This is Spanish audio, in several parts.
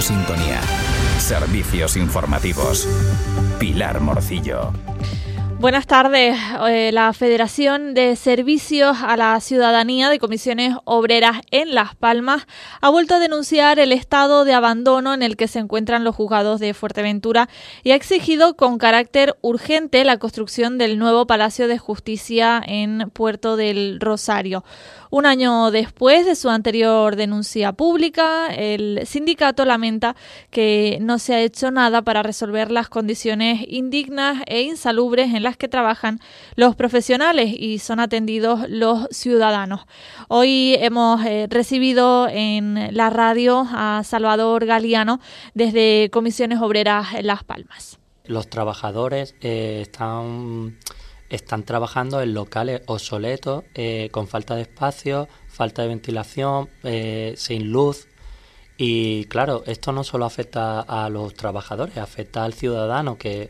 sintonía. Servicios informativos. Pilar Morcillo. Buenas tardes. La Federación de Servicios a la Ciudadanía de Comisiones Obreras en Las Palmas ha vuelto a denunciar el estado de abandono en el que se encuentran los juzgados de Fuerteventura y ha exigido con carácter urgente la construcción del nuevo Palacio de Justicia en Puerto del Rosario. Un año después de su anterior denuncia pública, el sindicato lamenta que no se ha hecho nada para resolver las condiciones indignas e insalubres en las que trabajan los profesionales y son atendidos los ciudadanos. Hoy hemos recibido en la radio a Salvador Galiano desde Comisiones Obreras en Las Palmas. Los trabajadores están trabajando en locales obsoletos, con falta de espacio, falta de ventilación, sin luz. Y claro, esto no solo afecta a los trabajadores, afecta al ciudadano que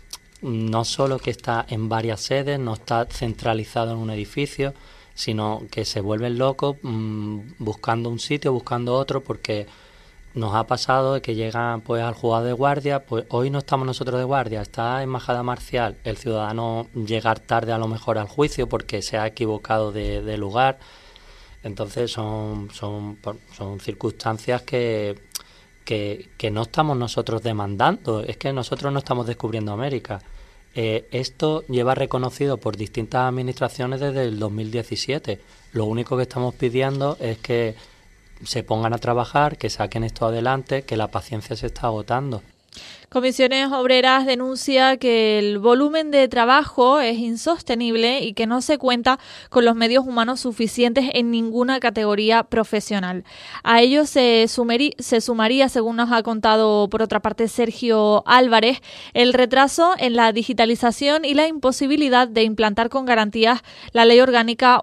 no solo que está en varias sedes, no está centralizado en un edificio, sino que se vuelven locos buscando un sitio, buscando otro, porque nos ha pasado que llegan pues al juzgado de guardia, pues hoy no estamos nosotros de guardia, está en Majada Marcial, el ciudadano llegar tarde a lo mejor al juicio porque se ha equivocado de lugar. Entonces son circunstancias que no estamos nosotros demandando, es que nosotros no estamos descubriendo América. Esto lleva reconocido por distintas administraciones desde el 2017. Lo único que estamos pidiendo es que se pongan a trabajar, que saquen esto adelante, que la paciencia se está agotando. Comisiones Obreras denuncia que el volumen de trabajo es insostenible y que no se cuenta con los medios humanos suficientes en ninguna categoría profesional. A ello se sumaría, según nos ha contado por otra parte Sergio Álvarez, el retraso en la digitalización y la imposibilidad de implantar con garantías la Ley Orgánica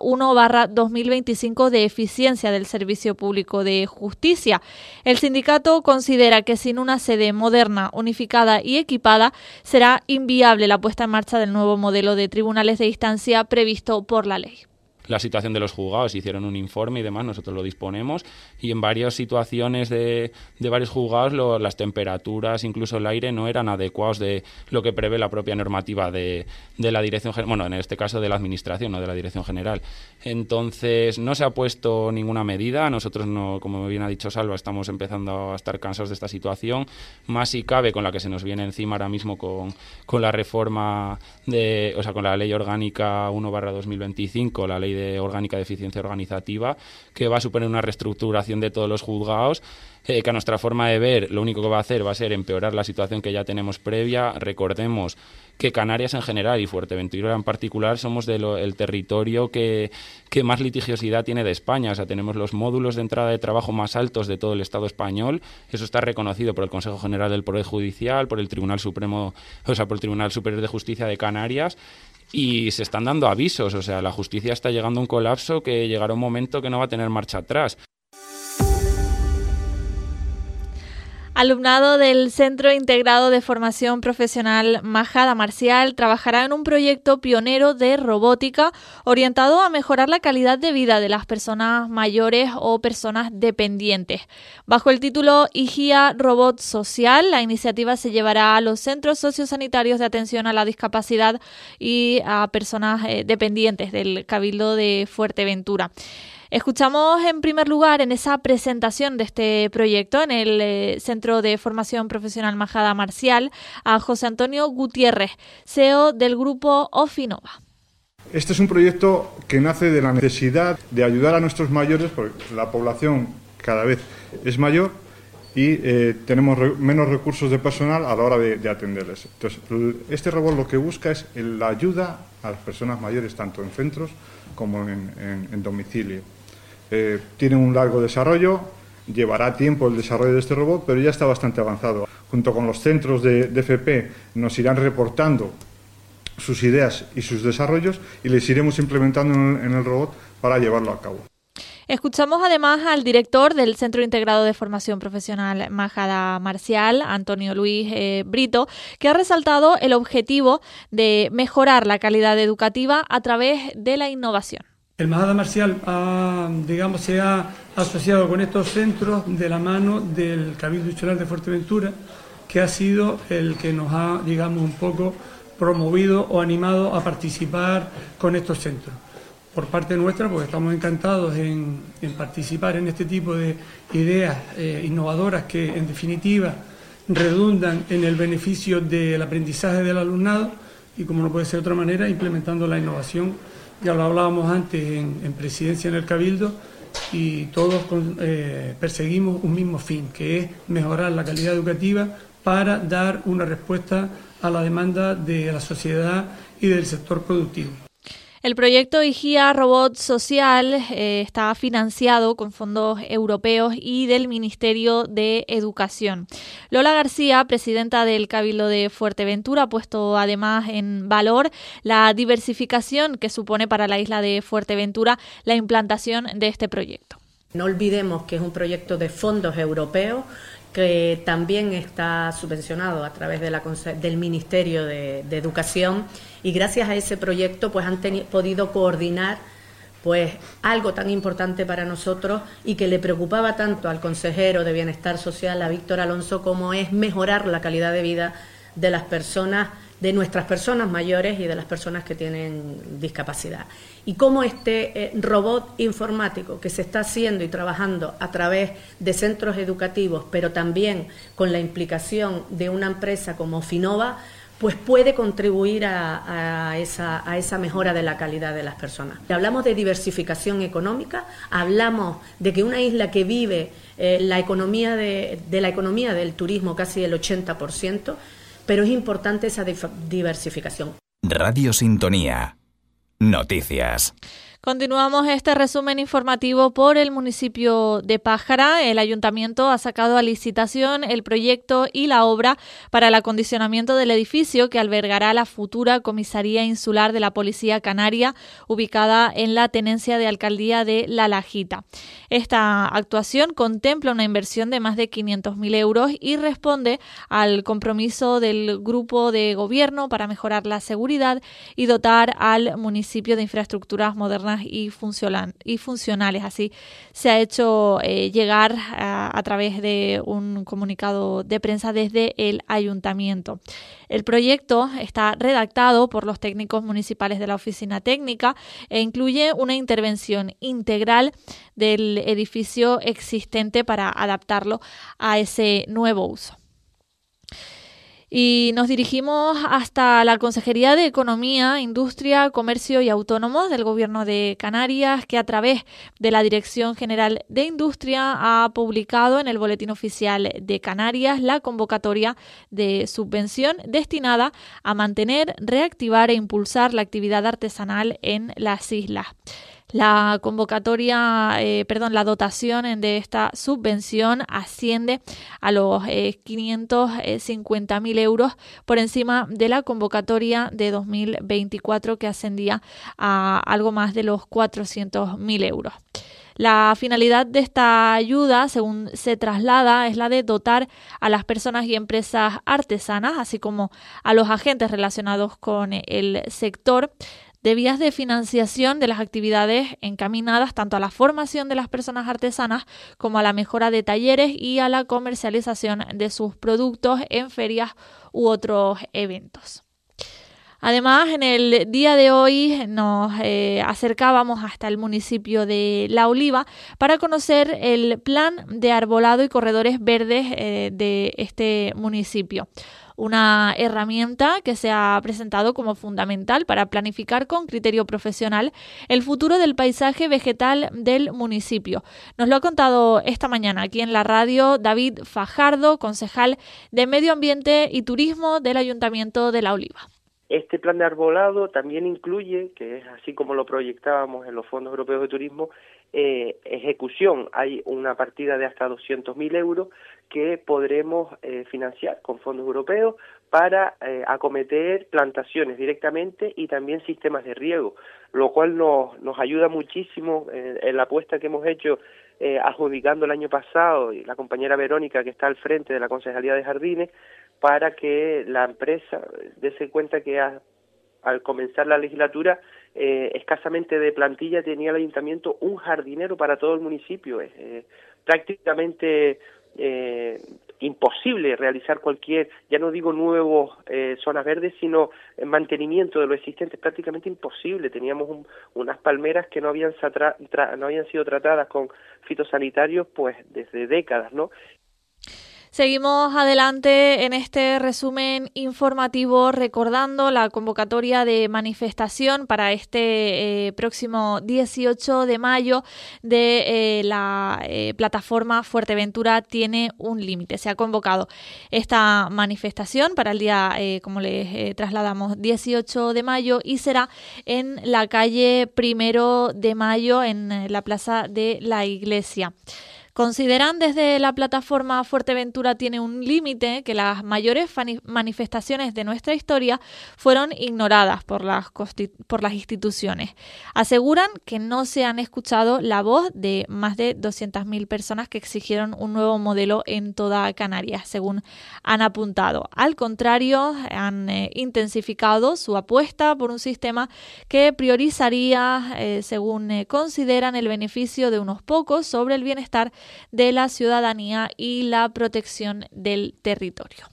1/2025 de eficiencia del Servicio Público de Justicia. El sindicato considera que sin una sede moderna, unificada y equipada, será inviable la puesta en marcha del nuevo modelo de tribunales de instancia previsto por la ley. La situación de los juzgados, hicieron un informe y demás, nosotros lo disponemos, y en varias situaciones de varios juzgados las temperaturas, incluso el aire, no eran adecuados de lo que prevé la propia normativa de la Dirección General, bueno, en este caso de la Administración, no de la Dirección General. Entonces, no se ha puesto ninguna medida, nosotros, no, como bien ha dicho Salva, estamos empezando a estar cansados de esta situación, más si cabe con la que se nos viene encima ahora mismo con la reforma, con la Ley Orgánica 1/2025, la Ley Orgánica de Eficiencia Organizativa, que va a suponer una reestructuración de todos los juzgados, que a nuestra forma de ver lo único que va a hacer va a ser empeorar la situación que ya tenemos previa. Recordemos que Canarias en general y Fuerteventura en particular somos el territorio que más litigiosidad tiene de España. O sea, tenemos los módulos de entrada de trabajo más altos de todo el Estado español. Eso está reconocido por el Consejo General del Poder Judicial, por el Tribunal Supremo, por el Tribunal Superior de Justicia de Canarias. Y se están dando avisos, o sea, la justicia está llegando a un colapso que llegará un momento que no va a tener marcha atrás. Alumnado del Centro Integrado de Formación Profesional Majada Marcial trabajará en un proyecto pionero de robótica orientado a mejorar la calidad de vida de las personas mayores o personas dependientes. Bajo el título IGIA Robot Social, la iniciativa se llevará a los centros sociosanitarios de atención a la discapacidad y a personas dependientes del Cabildo de Fuerteventura. Escuchamos en primer lugar en esa presentación de este proyecto en el Centro de Formación Profesional Majada Marcial a José Antonio Gutiérrez, CEO del grupo Ofinova. Este es un proyecto que nace de la necesidad de ayudar a nuestros mayores, porque la población cada vez es mayor y tenemos menos recursos de personal a la hora de atenderles. Entonces, este robot lo que busca es la ayuda a las personas mayores, tanto en centros como en domicilio. Tiene un largo desarrollo, llevará tiempo el desarrollo de este robot, pero ya está bastante avanzado. Junto con los centros de FP nos irán reportando sus ideas y sus desarrollos y les iremos implementando en el robot para llevarlo a cabo. Escuchamos además al director del Centro Integrado de Formación Profesional Majada Marcial, Antonio Luis Brito, que ha resaltado el objetivo de mejorar la calidad educativa a través de la innovación. El Majada Marcial se ha asociado con estos centros de la mano del Cabildo Insular de Fuerteventura, que ha sido el que nos ha, un poco promovido o animado a participar con estos centros. Por parte nuestra, pues estamos encantados en participar en este tipo de ideas innovadoras que, en definitiva, redundan en el beneficio del aprendizaje del alumnado y, como no puede ser de otra manera, implementando la innovación. Ya lo hablábamos antes en presidencia en el Cabildo, y todos perseguimos un mismo fin, que es mejorar la calidad educativa para dar una respuesta a la demanda de la sociedad y del sector productivo. El proyecto IGIA Robot Social está financiado con fondos europeos y del Ministerio de Educación. Lola García, presidenta del Cabildo de Fuerteventura, ha puesto además en valor la diversificación que supone para la isla de Fuerteventura la implantación de este proyecto. No olvidemos que es un proyecto de fondos europeos que también está subvencionado a través del Ministerio de Educación, y gracias a ese proyecto pues han podido coordinar pues algo tan importante para nosotros y que le preocupaba tanto al consejero de Bienestar Social, a Víctor Alonso, como es mejorar la calidad de vida de las personas, de nuestras personas mayores y de las personas que tienen discapacidad. Y cómo este robot informático que se está haciendo y trabajando a través de centros educativos, pero también con la implicación de una empresa como Finova, pues puede contribuir a esa mejora de la calidad de las personas. Hablamos de diversificación económica, hablamos de que una isla que vive la economía del turismo casi el 80%, pero es importante esa diversificación. Radio Sintonía. Noticias. Continuamos este resumen informativo por el municipio de Pájara. El ayuntamiento ha sacado a licitación el proyecto y la obra para el acondicionamiento del edificio que albergará la futura comisaría insular de la Policía Canaria, ubicada en la tenencia de alcaldía de La Lajita. Esta actuación contempla una inversión de más de 500.000 euros y responde al compromiso del grupo de gobierno para mejorar la seguridad y dotar al municipio de infraestructuras modernas y funcionales. Así se ha hecho llegar a través de un comunicado de prensa desde el ayuntamiento. El proyecto está redactado por los técnicos municipales de la oficina técnica e incluye una intervención integral del edificio existente para adaptarlo a ese nuevo uso. Y nos dirigimos hasta la Consejería de Economía, Industria, Comercio y Autónomos del Gobierno de Canarias, que a través de la Dirección General de Industria ha publicado en el Boletín Oficial de Canarias la convocatoria de subvención destinada a mantener, reactivar e impulsar la actividad artesanal en las islas. La la dotación de esta subvención asciende a los 550.000 euros por encima de la convocatoria de 2024, que ascendía a algo más de los 400.000 euros. La finalidad de esta ayuda, según se traslada, es la de dotar a las personas y empresas artesanas, así como a los agentes relacionados con el sector, de vías de financiación de las actividades encaminadas tanto a la formación de las personas artesanas como a la mejora de talleres y a la comercialización de sus productos en ferias u otros eventos. Además, en el día de hoy nos acercábamos hasta el municipio de La Oliva para conocer el plan de arbolado y corredores verdes de este municipio. Una herramienta que se ha presentado como fundamental para planificar con criterio profesional el futuro del paisaje vegetal del municipio. Nos lo ha contado esta mañana aquí en la radio David Fajardo, concejal de Medio Ambiente y Turismo del Ayuntamiento de La Oliva. Este plan de arbolado también incluye, que es así como lo proyectábamos en los fondos europeos de turismo, ejecución. Hay una partida de hasta 200.000 euros que podremos financiar con fondos europeos para acometer plantaciones directamente y también sistemas de riego, lo cual nos ayuda muchísimo en la apuesta que hemos hecho adjudicando el año pasado, y la compañera Verónica, que está al frente de la Concejalía de Jardines, para que la empresa dése cuenta que al comenzar la legislatura escasamente de plantilla, tenía el ayuntamiento un jardinero para todo el municipio. Prácticamente imposible realizar cualquier, ya no digo nuevos zonas verdes, sino mantenimiento de lo existente, prácticamente imposible. Teníamos unas palmeras que no habían sido tratadas con fitosanitarios pues desde décadas, ¿no? Seguimos adelante en este resumen informativo recordando la convocatoria de manifestación para este próximo 18 de mayo de la plataforma Fuerteventura Tiene un Límite. Se ha convocado esta manifestación para el día, como les trasladamos, 18 de mayo y será en la calle 1 de Mayo en la Plaza de la Iglesia. Consideran desde la plataforma Fuerteventura Tiene un Límite que las mayores manifestaciones de nuestra historia fueron ignoradas por las instituciones. Aseguran que no se han escuchado la voz de más de 200.000 personas que exigieron un nuevo modelo en toda Canarias, según han apuntado. Al contrario, han intensificado su apuesta por un sistema que priorizaría, según consideran, el beneficio de unos pocos sobre el bienestar de la ciudadanía y la protección del territorio.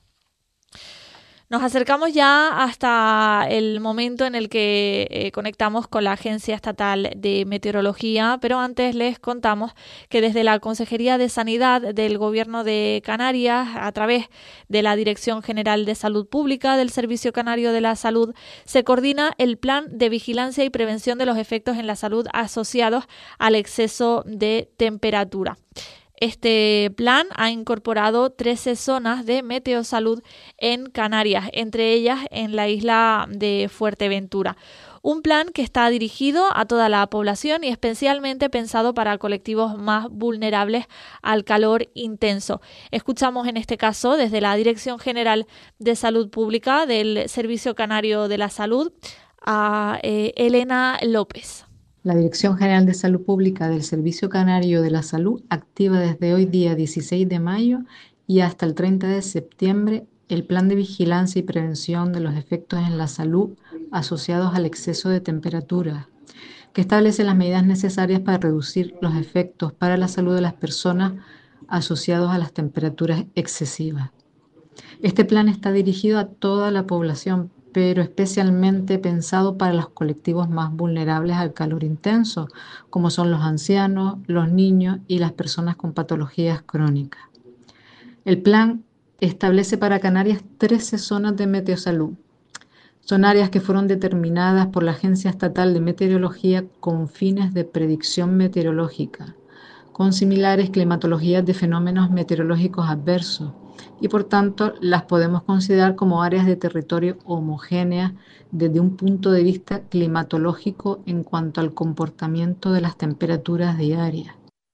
Nos acercamos ya hasta el momento en el que conectamos con la Agencia Estatal de Meteorología, pero antes les contamos que desde la Consejería de Sanidad del Gobierno de Canarias, a través de la Dirección General de Salud Pública del Servicio Canario de la Salud, se coordina el Plan de Vigilancia y Prevención de los Efectos en la Salud asociados al exceso de temperatura. Este plan ha incorporado 13 zonas de meteosalud en Canarias, entre ellas en la isla de Fuerteventura. Un plan que está dirigido a toda la población y especialmente pensado para colectivos más vulnerables al calor intenso. Escuchamos en este caso desde la Dirección General de Salud Pública del Servicio Canario de la Salud a Elena López. La Dirección General de Salud Pública del Servicio Canario de la Salud activa desde hoy día 16 de mayo y hasta el 30 de septiembre el Plan de Vigilancia y Prevención de los Efectos en la Salud asociados al exceso de temperatura, que establece las medidas necesarias para reducir los efectos para la salud de las personas asociados a las temperaturas excesivas. Este plan está dirigido a toda la población, pero especialmente pensado para los colectivos más vulnerables al calor intenso, como son los ancianos, los niños y las personas con patologías crónicas. El plan establece para Canarias 13 zonas de meteosalud. Son áreas que fueron determinadas por la Agencia Estatal de Meteorología con fines de predicción meteorológica, con similares climatologías de fenómenos meteorológicos adversos, y por tanto las podemos considerar como áreas de territorio homogéneas desde un punto de vista climatológico en cuanto al comportamiento de las temperaturas diarias.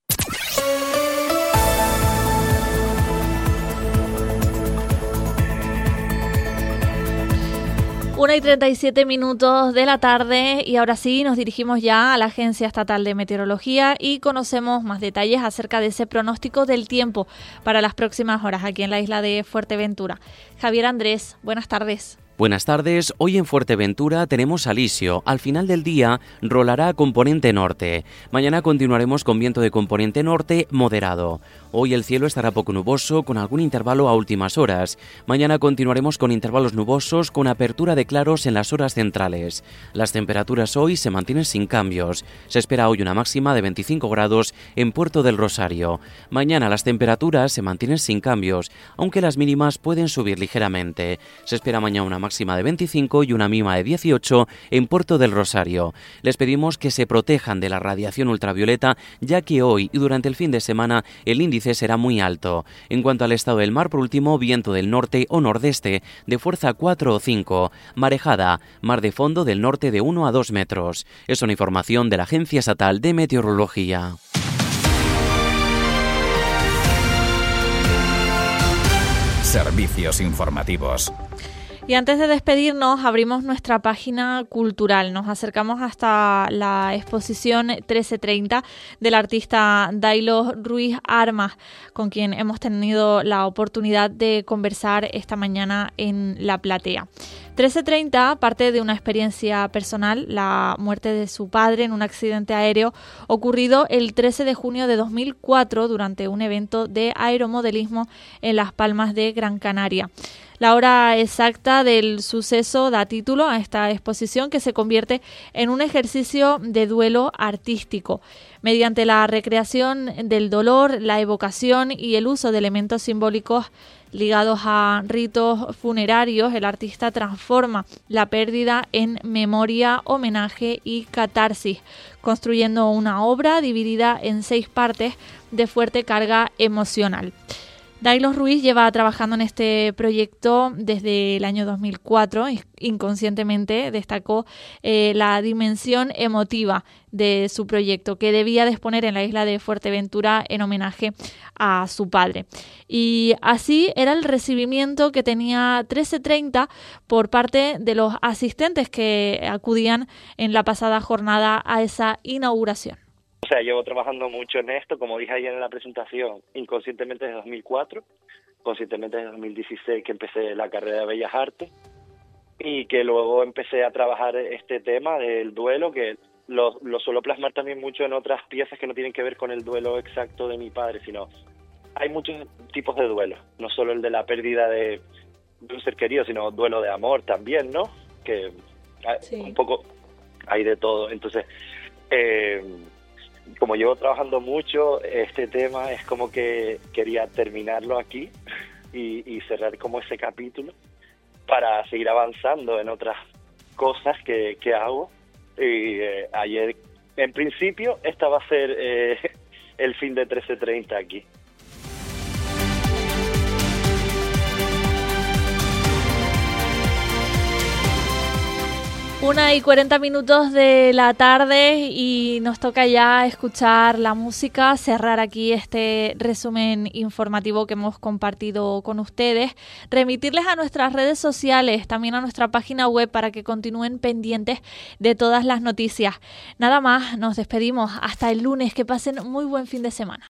Una y 37 minutos de la tarde y ahora sí nos dirigimos ya a la Agencia Estatal de Meteorología y conocemos más detalles acerca de ese pronóstico del tiempo para las próximas horas aquí en la isla de Fuerteventura. Javier Andrés, buenas tardes. Buenas tardes, hoy en Fuerteventura tenemos alisio. Al final del día rolará a componente norte. Mañana continuaremos con viento de componente norte moderado. Hoy el cielo estará poco nuboso con algún intervalo a últimas horas. Mañana continuaremos con intervalos nubosos con apertura de claros en las horas centrales. Las temperaturas hoy se mantienen sin cambios. Se espera hoy una máxima de 25 grados en Puerto del Rosario. Mañana las temperaturas se mantienen sin cambios, aunque las mínimas pueden subir ligeramente. Se espera mañana una máxima de 25 y una mínima de 18 en Puerto del Rosario. Les pedimos que se protejan de la radiación ultravioleta, ya que hoy y durante el fin de semana el índice será muy alto. En cuanto al estado del mar, por último, viento del norte o nordeste de fuerza 4 o 5, marejada, mar de fondo del norte de 1 a 2 metros. Es una información de la Agencia Estatal de Meteorología. Servicios informativos. Y antes de despedirnos, abrimos nuestra página cultural. Nos acercamos hasta la exposición 1330 del artista Dailo Ruiz Armas, con quien hemos tenido la oportunidad de conversar esta mañana en La Platea. 1330 parte de una experiencia personal, la muerte de su padre en un accidente aéreo ocurrido el 13 de junio de 2004 durante un evento de aeromodelismo en Las Palmas de Gran Canaria. La hora exacta del suceso da título a esta exposición, que se convierte en un ejercicio de duelo artístico. Mediante la recreación del dolor, la evocación y el uso de elementos simbólicos ligados a ritos funerarios, el artista transforma la pérdida en memoria, homenaje y catarsis, construyendo una obra dividida en 6 partes de fuerte carga emocional. Dailos Ruiz lleva trabajando en este proyecto desde el año 2004. Inconscientemente destacó la dimensión emotiva de su proyecto, que debía de exponer en la isla de Fuerteventura en homenaje a su padre. Y así era el recibimiento que tenía 1330 por parte de los asistentes que acudían en la pasada jornada a esa inauguración. O sea, llevo trabajando mucho en esto, como dije ayer en la presentación, inconscientemente desde 2004, conscientemente desde 2016 que empecé la carrera de Bellas Artes y que luego empecé a trabajar este tema del duelo, que lo suelo plasmar también mucho en otras piezas que no tienen que ver con el duelo exacto de mi padre, sino hay muchos tipos de duelo, no solo el de la pérdida de un ser querido, sino duelo de amor también, ¿no? Que sí. Un poco hay de todo, entonces... como llevo trabajando mucho este tema, es como que quería terminarlo aquí y cerrar como ese capítulo para seguir avanzando en otras cosas que hago. Y ayer, en principio, esta va a ser el fin de 1330 aquí. 1:40 de la tarde y nos toca ya escuchar la música, cerrar aquí este resumen informativo que hemos compartido con ustedes, remitirles a nuestras redes sociales, también a nuestra página web para que continúen pendientes de todas las noticias. Nada más, nos despedimos hasta el lunes, que pasen muy buen fin de semana.